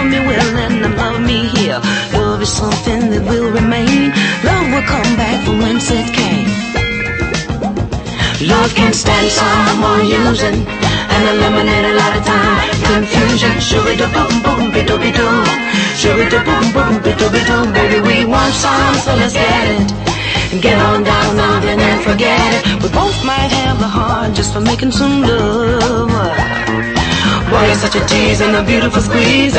me well and love me here. Love is something that will remain. Love will come back from whence it came. Love can stand someone using and eliminate a lot of time confusion. Shoo-be-doo-boom-boom, be-doo-be-doo. Shoo-be-doo-boom-boom, be-doo-be-doo. Baby, we want some, so let's get it. Get on down, nothing and forget it. We both might have the heart just for making some love. Boy, you're such a tease and a beautiful squeeze.